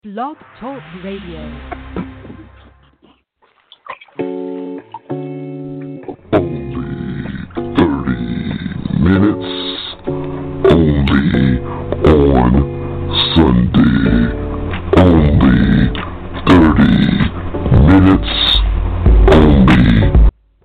Blog Talk Radio. Minutes only on Sunday. Only 30 minutes only.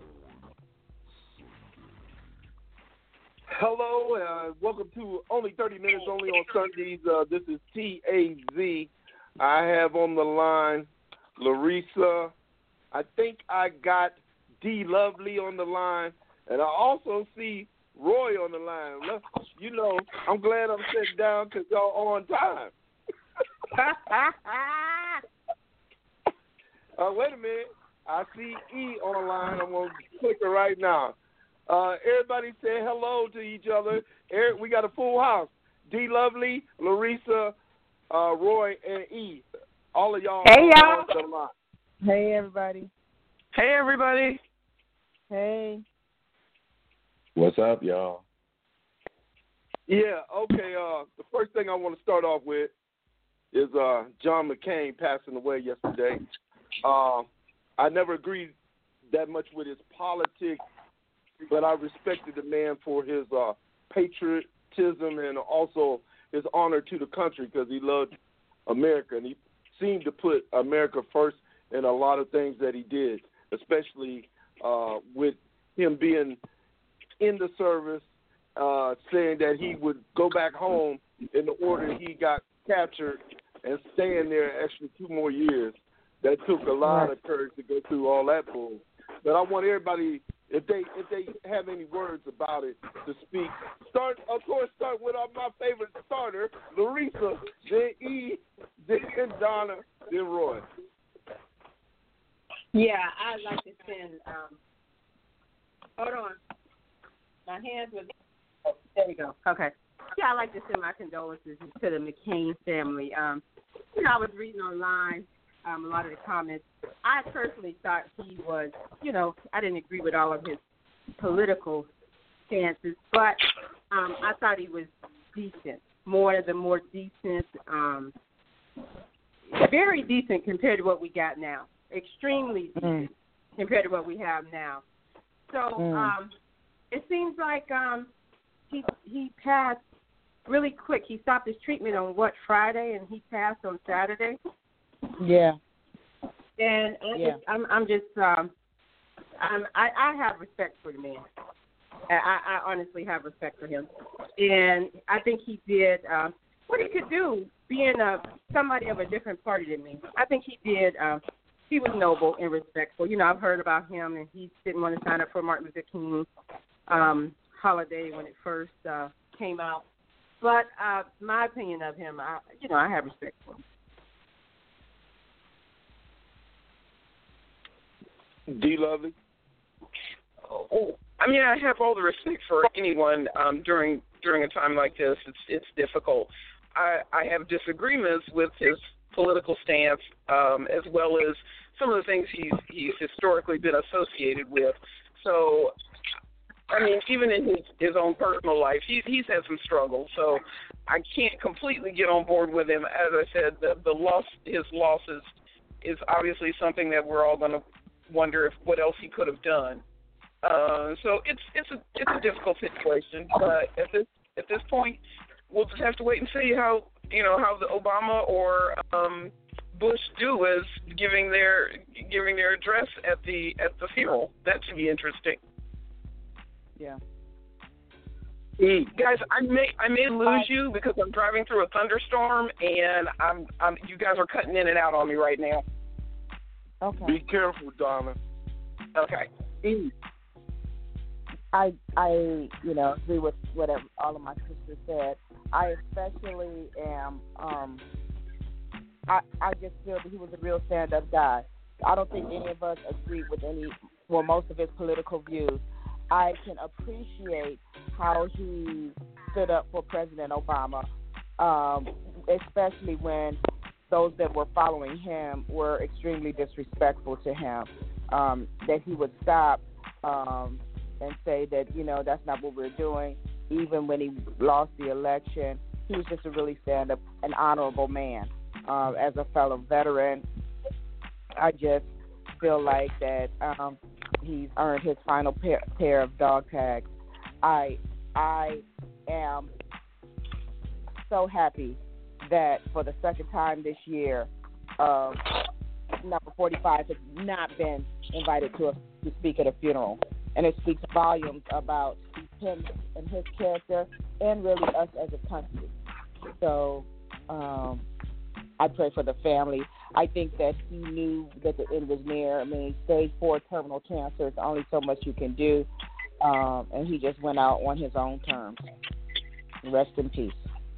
Hello, welcome to Only 30 Minutes Only on Sundays. This is TAZ. I have on the line Larissa. I think I got D Lovely on the line, and I also see Roy on the line. You know, I'm glad I'm sitting down because y'all on time. Wait a minute. I see E on the line. I'm going to click her right now. Everybody say hello to each other. We got a full house. D Lovely, Larissa, Roy, and E. All of y'all. Hey, y'all. On the line. Hey, everybody. Hey, everybody. Hey. What's up, y'all? Yeah, okay. The first thing I want to start off with is John McCain passing away yesterday. I never agreed that much with his politics, but I respected the man for his patriotism and also his honor to the country because he loved America, and he seemed to put America first in a lot of things that he did, especially with him being in the service, saying that he would go back home in the order he got captured and staying there extra 2 more years. That took a lot of courage to go through all that bull. But I want everybody, if they have any words about it, to speak. Start with my favorite starter, Larissa, then E, then Donna, then Roy. Yeah, I'd like to send, hold on. My hands were, there we go. Okay. Yeah, I'd like to send my condolences to the McCain family. I was reading online a lot of the comments. I personally thought he was, I didn't agree with all of his political stances, but I thought he was decent, more decent, very decent compared to what we got now, extremely decent compared to what we have now. So it seems like he passed really quick. He stopped his treatment on Friday, and he passed on Saturday. Yeah. And I have respect for the man. I honestly have respect for him, and I think he did what he could do, being somebody of a different party than me. I think he did. He was noble and respectful. I've heard about him, and he didn't want to sign up for Martin Luther King holiday when it first came out. But my opinion of him, I have respect for him. D Lovely. I have all the respect for anyone during a time like this. It's difficult. I have disagreements with his political stance, as well as some of the things he's historically been associated with. So, even in his own personal life, he's had some struggles. So, I can't completely get on board with him. As I said, his loss is obviously something that we're all going to wonder what else he could have done. So it's a difficult situation, but at this point, we'll just have to wait and see how the Obama or Bush do is giving their address at the funeral. That should be interesting. Yeah. Guys, I may lose you because I'm driving through a thunderstorm and I'm you guys are cutting in and out on me right now. Okay. Be careful, Donna. Okay. I agree with whatever all of my sisters said. I especially am. I just feel that he was a real stand-up guy. I don't think any of us agree with most of his political views. I can appreciate how he stood up for President Obama, especially when those that were following him were extremely disrespectful to him. That he would stop and say that, that's not what we're doing. Even when he lost the election, he was just a really stand-up, an honorable man. as a fellow veteran, I just feel like that he's earned his final pair of dog tags. I am so happy that for the second time this year, number 45 has not been invited to speak at a funeral. And it speaks volumes about him and his character and really us as a country. So I pray for the family. I think that he knew that the end was near. I mean, stage 4 terminal cancer, there's only so much you can do. And he just went out on his own terms. Rest in peace.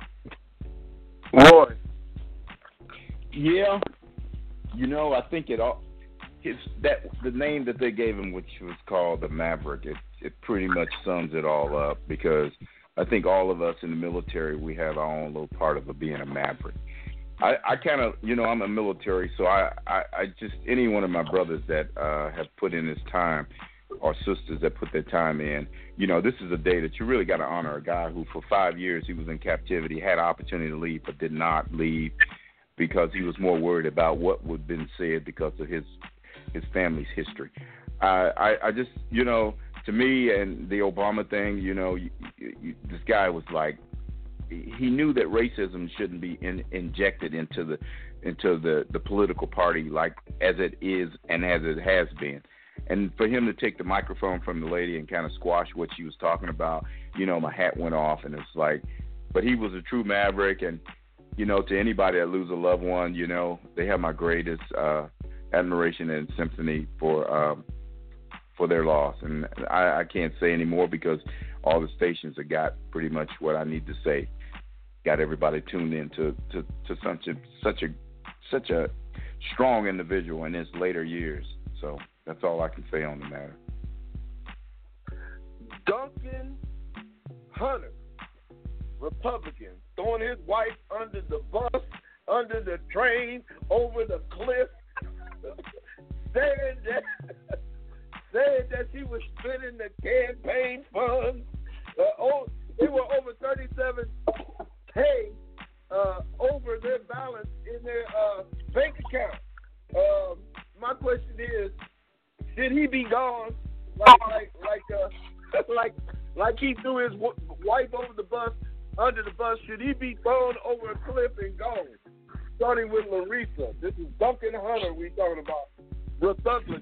Roy. Yeah, I think the name that they gave him, which was called the Maverick, it pretty much sums it all up, because I think all of us in the military, we have our own little part of being a maverick. I kind of, I'm a military, so I just, any one of my brothers that have put in his time, or sisters that put their time in, this is a day that you really got to honor a guy who for 5 years he was in captivity, had an opportunity to leave, but did not leave because he was more worried about what would have been said because of his family's history. I just, to me and the Obama thing, this guy was like, he knew that racism shouldn't be injected into the political party like as it is and as it has been. And for him to take the microphone from the lady and kind of squash what she was talking about, my hat went off, and it's like, but he was a true maverick. And, to anybody that lose a loved one, they have my greatest admiration and sympathy for their loss. And I can't say any more because all the stations have got pretty much what I need to say. Got everybody tuned in to such a strong individual in his later years. So that's all I can say on the matter. Duncan Hunter, Republican, throwing his wife under the bus, under the train, over the cliff, saying that she was spending the campaign funds. They were over 37K over their balance in their bank account. My question is, should he be gone like he threw his wife over the bus, under the bus? Should he be thrown over a cliff and gone? Starting with Larissa. This is Duncan Hunter we talking about. Republican.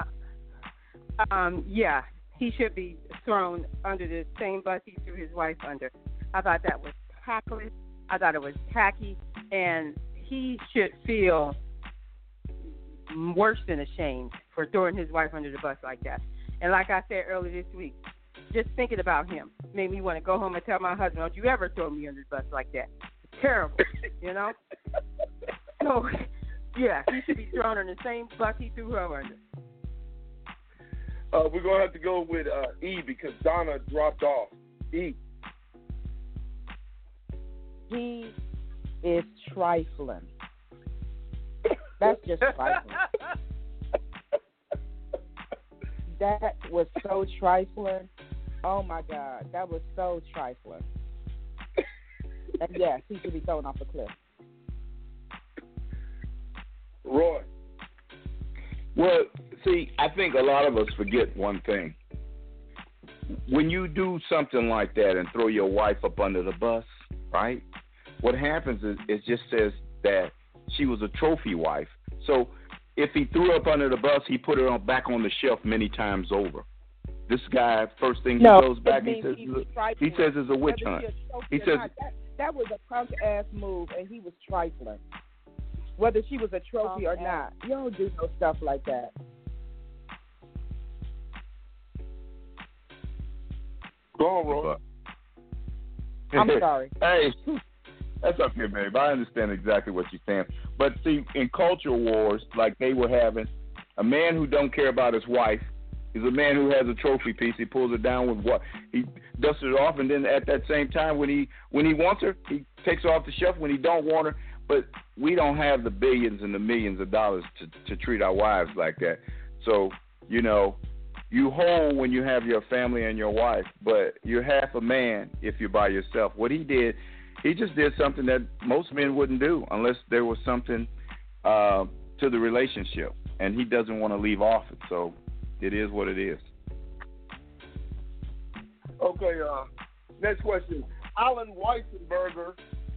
Yeah, he should be thrown under the same bus he threw his wife under. I thought that was tactless. I thought it was tacky, and he should feel worse than ashamed for throwing his wife under the bus like that. And like I said earlier this week, just thinking about him made me want to go home and tell my husband, don't you ever throw me under the bus like that. It's terrible, So, yeah, he should be thrown in the same bus he threw her under. We're going to have to go with E because Donna dropped off. E. He is trifling. That's just trifling. That was so trifling. Oh, my God. That was so trifling. And, yes, he should be thrown off a cliff. Roy. Well, see, I think a lot of us forget one thing. When you do something like that and throw your wife up under the bus, right, what happens is it just says that she was a trophy wife. So if he threw her up under the bus, he put her back on the shelf many times over. This guy, first thing he goes back, he says it's a witch hunt. He says that was a punk-ass move, and he was trifling. Whether she was a trophy or not. You don't do no stuff like that. Go on, Roy. I'm sorry. Hey, that's okay, babe. I understand exactly what you're saying. But see, in culture wars, like they were having, a man who don't care about his wife is a man who has a trophy piece. He pulls it down with what he dusts it off, and then at that same time, when he wants her, he takes her off the shelf. When he don't want her, but we don't have the billions and the millions of dollars to treat our wives like that. So you whole when you have your family and your wife, but you're half a man if you're by yourself. What he did, he just did something that most men wouldn't do unless there was something to the relationship, and he doesn't want to leave office. So it is what it is. Okay, next question. Alan Weissenberg,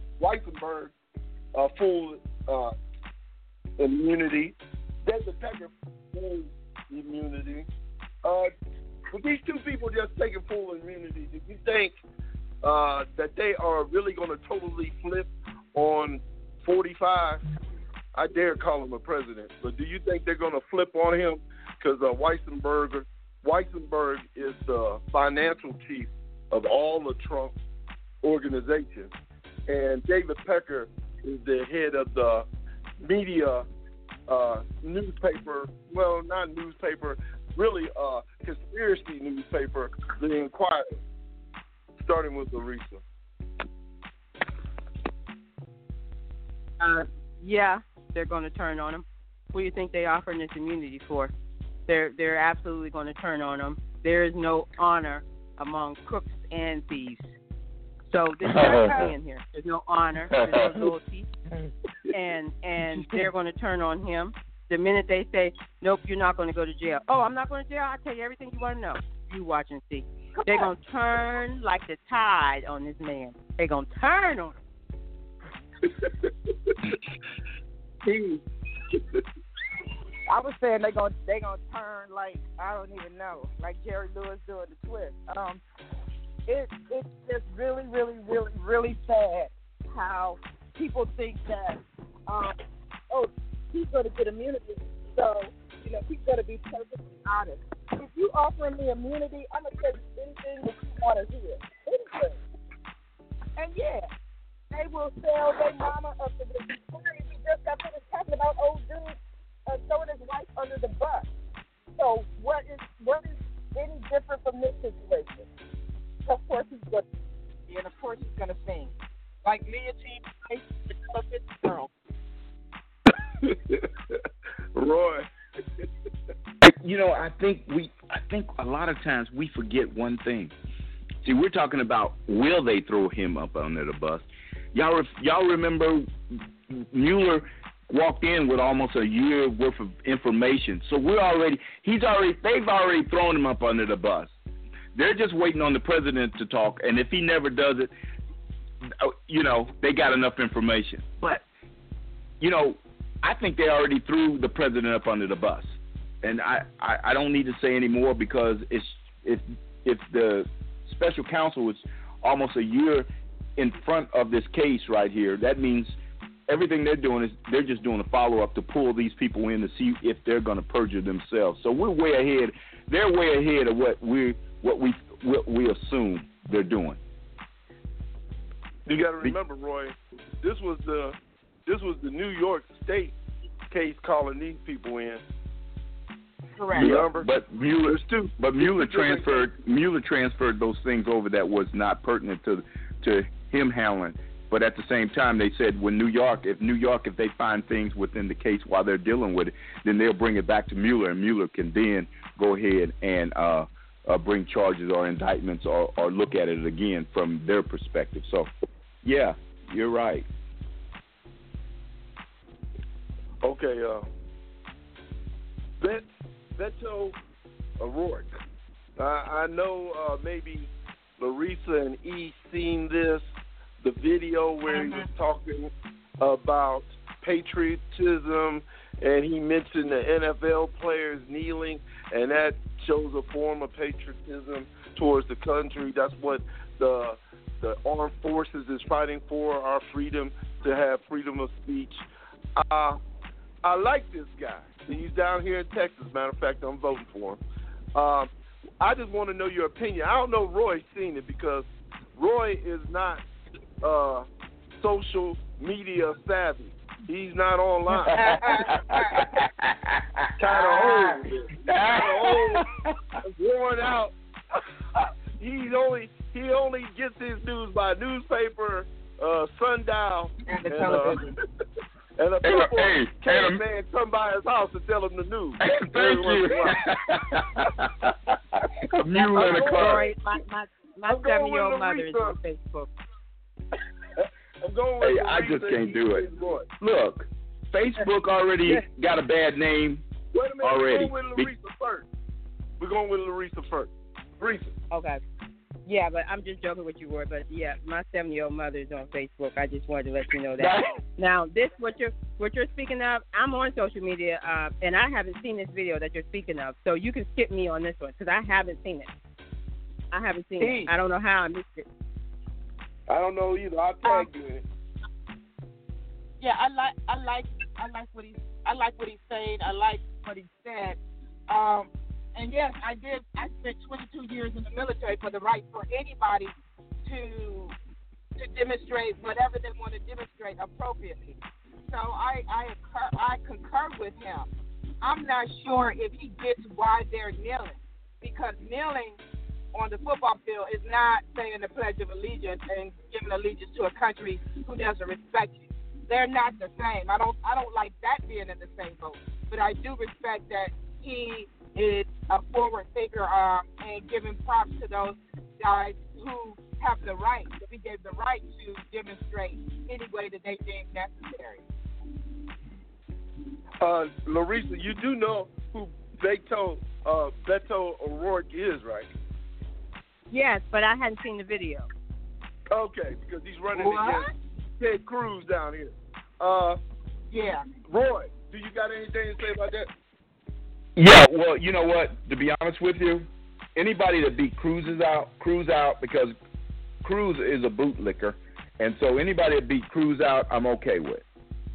full immunity. David Pecker, full immunity. With these two people just taking full immunity, do you think that they are really going to totally flip on 45? I dare call him a president, but do you think they're going to flip on him? Because Weissenberg is the financial chief of all the Trump organization, and David Pecker is the head of the media newspaper. Well, not newspaper, really conspiracy newspaper, The Inquirer. Starting with Larissa. Yeah, they're going to turn on him. What do you think they offering this immunity for? They're absolutely going to turn on him. There is no honor among crooks and thieves. So there's nothing in here. There's no honor. There's no loyalty. And they're going to turn on him. The minute they say, nope, you're not going to go to jail. Oh, I'm not going to jail? I'll tell you everything you want to know. You watch and see. They're going to turn like the tide on this man. They're going to turn on him. I was saying they gonna turn like, I don't even know, like Jerry Lewis doing the twist. It's just really, really, really, really sad how people think that he's gonna get immunity, so he's gonna be perfectly honest. If you offer me immunity, I'm gonna tell you anything that you want to hear, anything. And yeah, they will sell their mama up to the. We just got finished talking about old dudes throwing his wife under the bus. So what is any different from this situation? Of course he's going to, and of course he's going to sing like Leah T. The girl. Roy. I think a lot of times we forget one thing. See, we're talking about will they throw him up under the bus? Y'all remember Mueller walked in with almost a year worth of information. So they've already thrown him up under the bus. They're just waiting on the president to talk, and if he never does it, they got enough information. But, I think they already threw the president up under the bus. And I don't need to say any more because if the special counsel was almost a year in front of this case right here, that means everything they're doing is they're just doing a follow-up to pull these people in to see if they're going to perjure themselves. So we're way ahead. They're way ahead of what we assume they're doing. You got to remember, Roy, this was the New York State case calling these people in. Correct. Remember? But Mueller transferred those things over that was not pertinent to him handling. But at the same time, they said if they find things within the case while they're dealing with it, then they'll bring it back to Mueller, and Mueller can then go ahead and bring charges or indictments or look at it again from their perspective. So, yeah, you're right. Okay, Beto O'Rourke. I know maybe Larissa and E seen the video where he was talking about patriotism, and he mentioned the NFL players kneeling, and that shows a form of patriotism towards the country. That's what the armed forces is fighting for, our freedom to have freedom of speech. I like this guy. He's down here in Texas. Matter of fact, I'm voting for him. I just want to know your opinion. I don't know if Roy's seen it because Roy is not social media savvy. He's not online. Kind of old, worn out. He only gets his news by newspaper, sundial, and the television. And a man come by his house to tell him the news. Thank you. A mule in a car. My 7-year-old mother is on Facebook. I'm going with Hey, I just can't do it. Look, Facebook already got a bad name. Wait a minute. Already. We're going with Larissa first. We're going with Larissa first. Larissa. Okay. Yeah, but I'm just joking with you, Roy. But yeah, my 7-year-old mother is on Facebook. I just wanted to let you know that. Now, this what you're speaking of. I'm on social media, and I haven't seen this video that you're speaking of. So you can skip me on this one because I haven't seen it. it. I don't know how I missed it. I don't know either. I'll tag you in it. Yeah, I like what he's saying. I like what he said. And yes, I spent 22 years in the military for the right for anybody to demonstrate whatever they want to demonstrate appropriately. So I concur with him. I'm not sure if he gets why they're kneeling, because kneeling on the football field is not saying the Pledge of Allegiance and giving allegiance to a country who doesn't respect you. They're not the same. I don't like that being in the same boat. But I do respect that he is a forward thinker and giving props to those guys who have the right, that he gave the right to demonstrate any way that they deem necessary. Larissa, you do know who Beto O'Rourke is, right? Yes, but I hadn't seen the video. Okay, because he's running against Ted Cruz down here. Yeah. Roy, do you got anything to say about that? Yeah, well, you know what? To be honest with you, anybody that beat Cruz out because Cruz is a bootlicker, and so anybody that beat Cruz out, I'm okay with.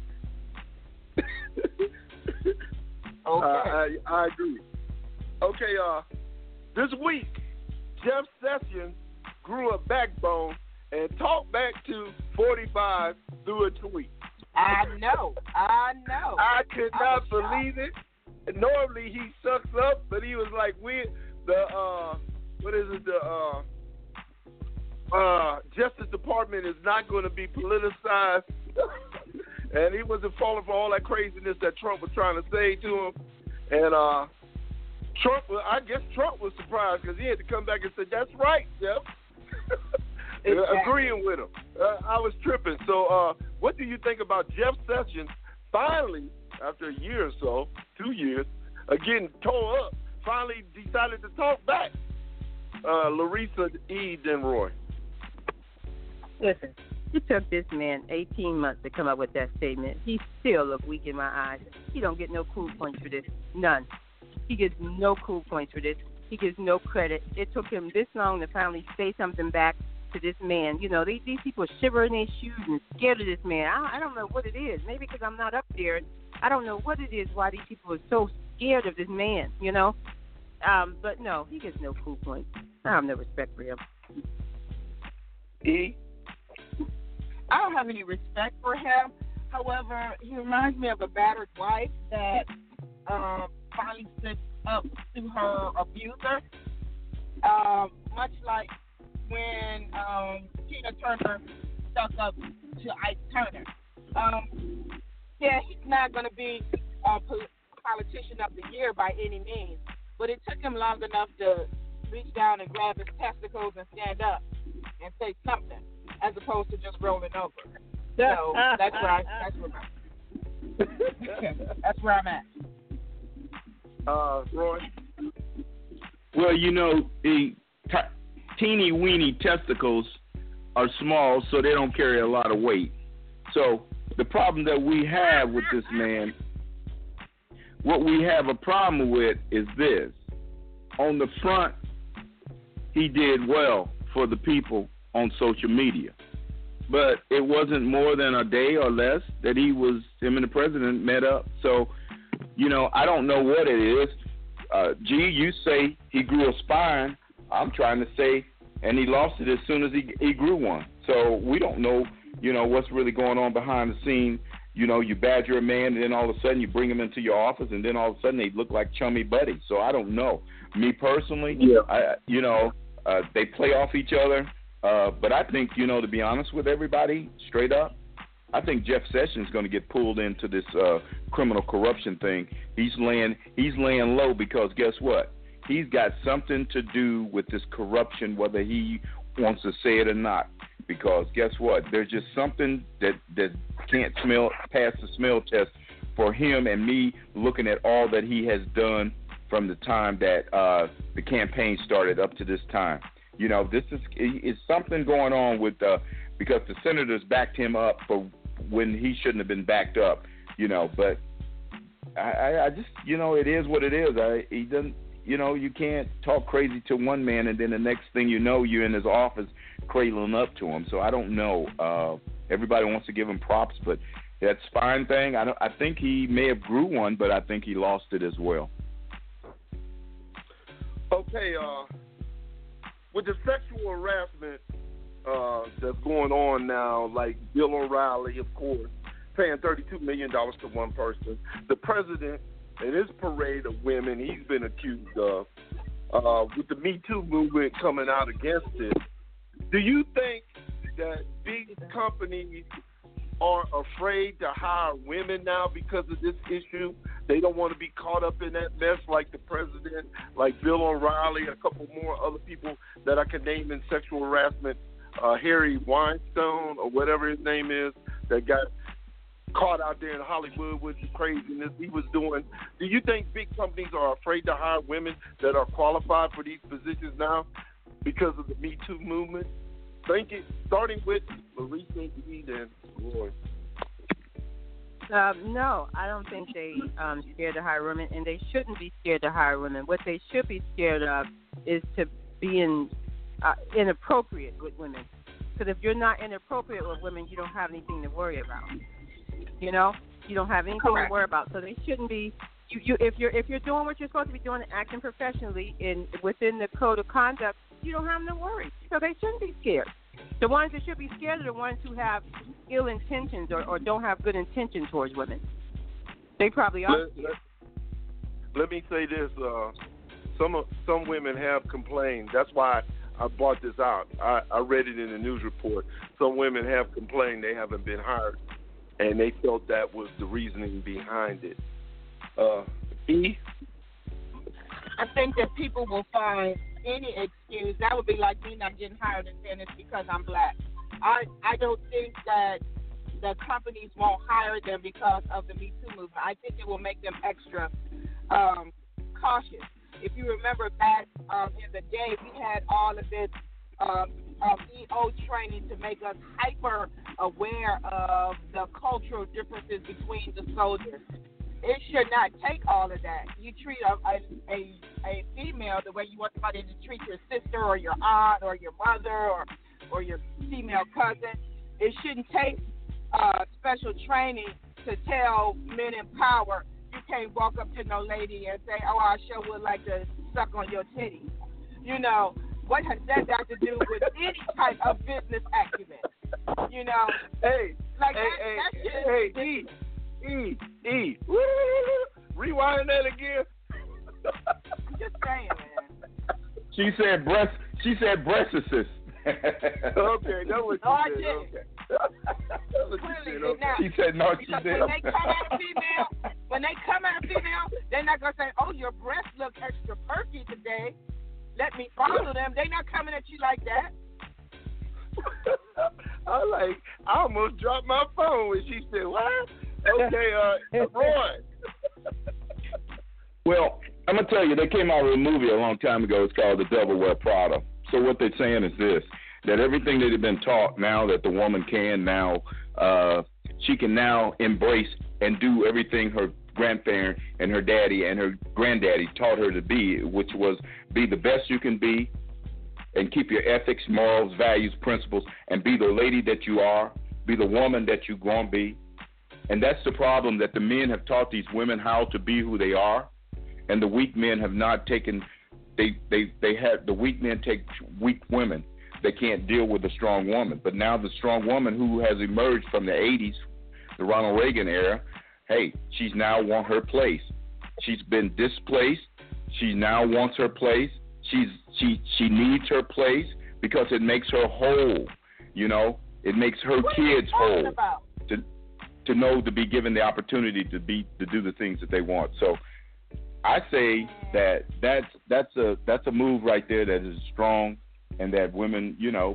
Okay. I agree. Okay, this week, Jeff Sessions grew a backbone and talked back to 45 through a tweet. I know. I could not believe it. Normally he sucks up, but he was like, Justice Department is not going to be politicized. And he wasn't falling for all that craziness that Trump was trying to say to him. And I guess Trump was surprised because he had to come back and say, that's right, Jeff. Exactly. Agreeing with him. I was tripping. So what do you think about Jeff Sessions finally, after a year or so, 2 years, again tore up, finally decided to talk back? Larissa, Eve, and Roy. Listen, it took this man 18 months to come up with that statement. He still look weak in my eyes. He don't get no cool points for this. None. He gets no cool points for this. He gets no credit. It took him this long to finally say something back to this man. You know, these people shiver in their shoes and scared of this man. I don't know what it is. Maybe because I'm not up there. I don't know what it is why these people are so scared of this man, you know. But no, he gets no cool points. I have no respect for him. I don't have any respect for him. However, he reminds me of a battered wife that finally stood up to her abuser. Much like when Tina Turner stuck up to Ike Turner. Yeah, he's not going to be politician of the year by any means, but it took him long enough to reach down and grab his testicles and stand up and say something, as opposed to just rolling over. So that's where I'm at. Roy? Well, you know, the teeny weeny testicles are small, so they don't carry a lot of weight. So the problem that we have with this man, what we have a problem with is this. On the front, he did well for the people on social media. But it wasn't more than a day or less that him and the president met up. So, you know, I don't know what it is. You say he grew a spine. I'm trying to say, and he lost it as soon as he grew one. So we don't know, you know, what's really going on behind the scene. You know, you badger a man, and then all of a sudden you bring him into your office, and then all of a sudden they look like chummy buddies. So I don't know. Me personally, they play off each other. But I think, you know, to be honest with everybody, straight up, I think Jeff Sessions is going to get pulled into this criminal corruption thing. He's laying low because guess what? He's got something to do with this corruption, whether he wants to say it or not. because guess what? There's just something that can't pass the smell test for him and me looking at all that he has done from the time that the campaign started up to this time. You know, this is something going on with because the senators backed him up for when he shouldn't have been backed up. You know, but I just, you know, it is what it is. He doesn't. You know, you can't talk crazy to one man and then the next thing you know, you're in his office cradling up to him. So I don't know. Everybody wants to give him props, but that's a fine thing. I think he may have grew one, but I think he lost it as well. Okay, with the sexual harassment that's going on now, like Bill O'Reilly, of course, paying $32 million to one person. The president and his parade of women he's been accused of, with the Me Too movement coming out against it. Do you think that big companies are afraid to hire women now because of this issue? They don't want to be caught up in that mess like the president, like Bill O'Reilly, a couple more other people that I can name in sexual harassment, Harry Weinstein or whatever his name is, that got caught out there in Hollywood with the craziness he was doing. Do you think big companies are afraid to hire women that are qualified for these positions now because of the Me Too movement? Starting with Larissa, Reed, and Roy. No, I don't think they scared to hire women, and they shouldn't be scared to hire women. What they should be scared of is to be inappropriate with women. Because if you're not inappropriate with women, you don't have anything to worry about. You know, you don't have anything to worry about. So they shouldn't be. If you're doing what you're supposed to be doing, acting professionally within the code of conduct, you don't have no worries. So they shouldn't be scared. The ones that should be scared are the ones who have ill intentions or don't have good intentions towards women. They probably are. Let me say this: some women have complained. That's why I brought this out. I read it in the news report. Some women have complained they haven't been hired, and they felt that was the reasoning behind it. E? I think that people will find any excuse. That would be like me not getting hired and saying it's because I'm black. I don't think that the companies won't hire them because of the Me Too movement. I think it will make them extra cautious. If you remember back in the day, we had all of this EO training to make us hyper aware of the cultural differences between the soldiers. It should not take all of that. You treat a female the way you want somebody to treat your sister or your aunt or your mother or your female cousin. It shouldn't take special training to tell men in power you can't walk up to no lady and say, oh, I sure would like to suck on your titties. You know, what has that got to do with any type of business acumen? You know? Hey, E. Rewind that again. I'm just saying, man. She said breastises. Okay, that was what she said. Okay. She said no, she did. When they come at a female, they're not going to say, oh, your breasts look extra perky today. Let me follow them. They're not coming at you like that. I almost dropped my phone when she said, what? Okay, Roy. Well, I'm going to tell you, they came out with a movie a long time ago. It's called The Devil Wear Prada. So what they're saying is this, that everything that had been taught now that the woman can now, she can now embrace and do everything her grandparent and her daddy and her granddaddy taught her to be, which was be the best you can be and keep your ethics, morals, values, principles, and be the lady that you are, be the woman that you're going to be. And that's the problem, that the men have taught these women how to be who they are, and the weak men have not taken. They have the weak men take weak women. They can't deal with a strong woman. But now the strong woman who has emerged from the 80s, the Ronald Reagan era, hey, she's now want her place. She's been displaced. She now wants her place. She needs her place because it makes her whole. You know, it makes her kids whole. To know, to be given the opportunity to do the things that they want. So I say that's a move right there that is strong, and that women, you know,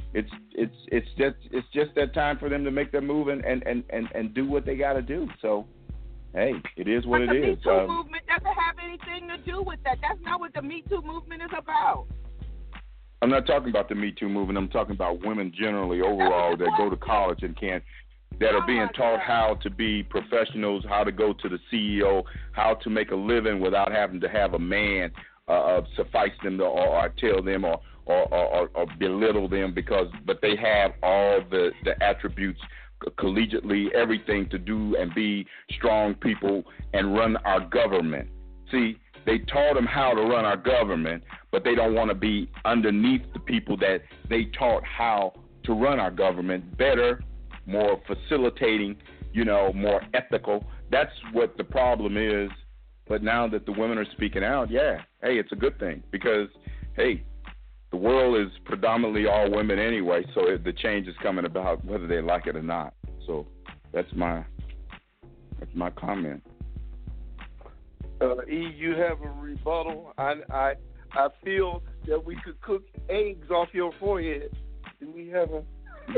it's just that time for them to make their move and do what they got to do. So, hey, it is what it is. The Me Too movement doesn't have anything to do with that. That's not what the Me Too movement is about. I'm not talking about the Me Too movement. I'm talking about women generally overall that go to college and that are being taught how to be professionals, how to go to the CEO, how to make a living without having to have a man suffice them or tell them or belittle them but they have all the attributes collegiately, everything to do and be strong people and run our government. See, they taught them how to run our government, but they don't want to be underneath the people that they taught how to run our government better, more facilitating, more ethical. That's what the problem is. But now that the women are speaking out, hey, it's a good thing because, hey, the world is predominantly all women anyway, so the change is coming about whether they like it or not. So that's my comment. E, you have a rebuttal. I feel that we could cook eggs off your forehead. Do we have a?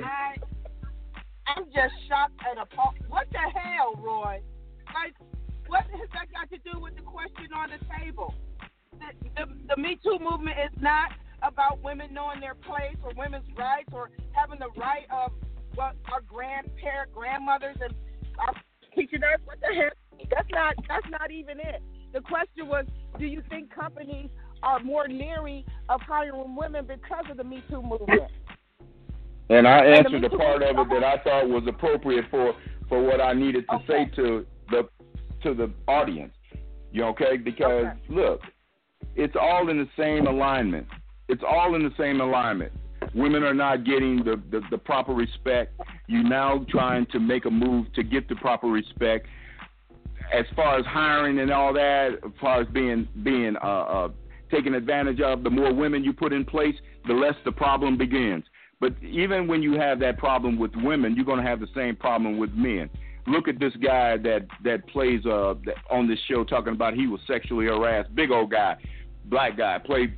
I'm just shocked and appalled. What the hell, Roy? Like, what has that got to do with the question on the table? The Me Too movement is not about women knowing their place or women's rights or having the right of what our grandmothers and our teaching us. What the hell? That's not even it. The question was, do you think companies are more leery of hiring women because of the Me Too movement? And I answered the part of it that I thought was appropriate for what I needed to say to the audience. Because look, it's all in the same alignment. It's all in the same alignment. Women are not getting the proper respect. You're now trying to make a move to get the proper respect. As far as hiring and all that, as far as being taken advantage of, the more women you put in place, the less the problem begins. But even when you have that problem with women, you're going to have the same problem with men. Look at this guy that plays on this show talking about he was sexually harassed. Big old guy, black guy, played.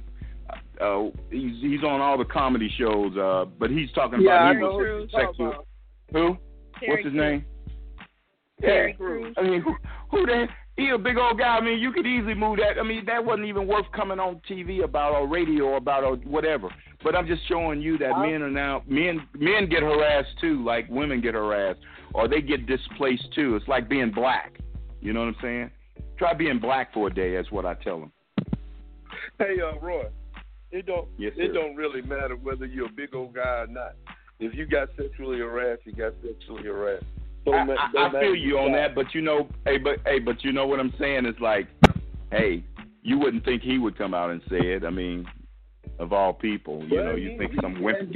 He's on all the comedy shows, but he's talking about he was sexual. Who? What's his name? Terry Crews. I mean, who that? He a big old guy. I mean, you could easily move that. I mean, that wasn't even worth coming on TV about or radio or about or whatever. But I'm just showing you that men get harassed too, like women get harassed, or they get displaced too. It's like being black. You know what I'm saying? Try being black for a day. That's what I tell them. Hey, Roy, it don't really matter whether you're a big old guy or not. If you got sexually harassed, you got sexually harassed. I feel you on that, but you know what I'm saying is like, hey, you wouldn't think he would come out and say it. I mean, of all people, you think some wimp.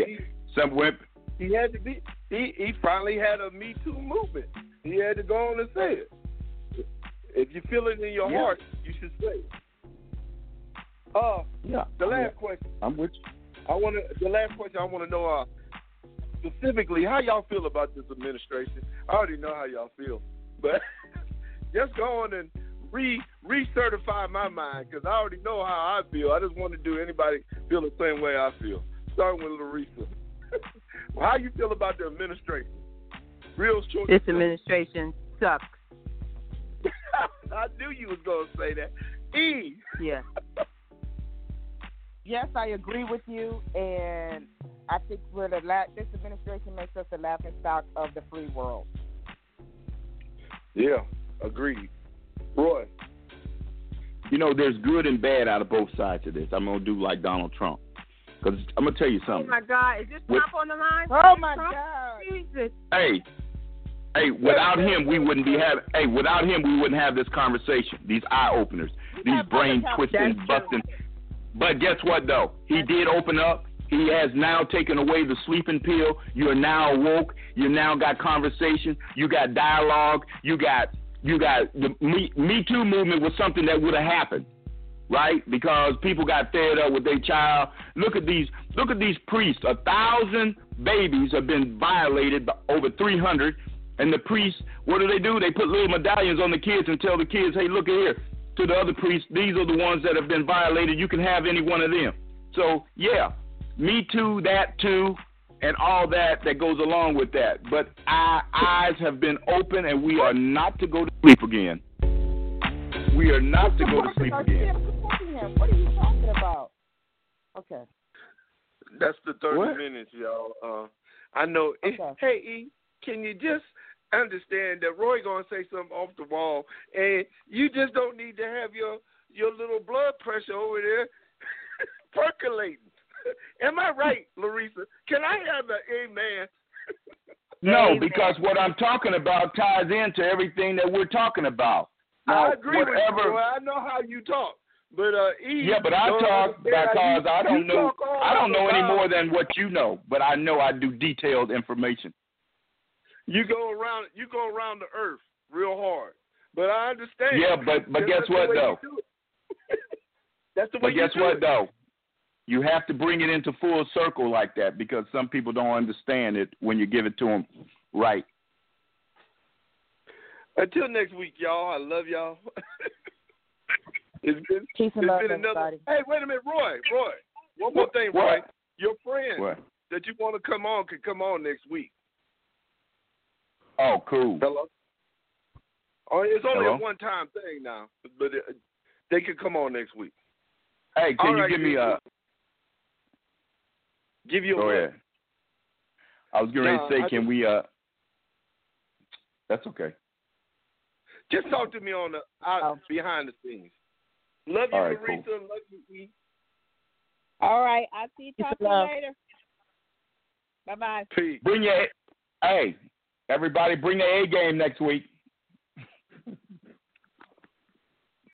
He had to be. He finally had a Me Too movement. He had to go on and say it. If you feel it in your heart, you should say it. The last question. I'm with you. The last question I want to know specifically, how y'all feel about this administration? I already know how y'all feel, but just go on and recertify my mind because I already know how I feel. I just want to do anybody feel the same way I feel. Starting with Larissa. How you feel about the administration? Real short. This administration sucks. I knew you was going to say that. E. Yeah. Yes, I agree with you, and I think this administration makes us the laughing stock of the free world. Yeah, agreed. Roy. There's good and bad out of both sides of this. I'm going to do like Donald Trump. Because I'm going to tell you something. Oh, my God. Is this Trump on the line? Oh, my Trump? God. Jesus. Hey, without him, we wouldn't have this conversation, these eye-openers, these brain-twisting, busting. But guess what, though? He did open up. He has now taken away the sleeping pill. You are now awoke. You now got conversation. You got dialogue. You got the Me Too movement was something that would have happened, right? Because people got fed up with their child. Look at these priests. 1,000 babies have been violated by over 300. And the priests, what do? They put little medallions on the kids and tell the kids, hey, look here, to the other priests, these are the ones that have been violated. You can have any one of them. So, yeah, Me Too, that too. and all that goes along with that. But our eyes have been open, and we are not to go to sleep again. We are not to go to sleep again. What are you talking about? Okay. That's the 30 minutes, y'all. I know. Okay. Hey, E, can you just understand that Roy gonna say something off the wall, and you just don't need to have your little blood pressure over there percolating. Am I right, Larissa? Can I have an amen? No, because what I'm talking about ties into everything that we're talking about. Now, I agree with you, Roy. I know how you talk. But E, yeah, but I talk because I don't know any more than what you know. But I know I do detailed information. You go around the earth real hard. But I understand. Yeah, but guess what though? That's the way you do it. But guess what though? You have to bring it into full circle like that because some people don't understand it when you give it to them right. Until next week, y'all. I love y'all. It's been another. Everybody. Hey, wait a minute, Roy. One more thing, Roy. What? Your friend What? that you want to come on can come on next week. Oh, cool. Hello. Oh, it's only Hello? a one-time thing now, but they can come on next week. Hey, can you give me a? Give you a. Go ahead. I was going to say, can we? That's okay. Just talk to me on the behind the scenes. Love you, Larissa. Cool. Love you, E. All right. I'll see you later. Bye-bye. Peace. Hey, everybody, bring the A game next week.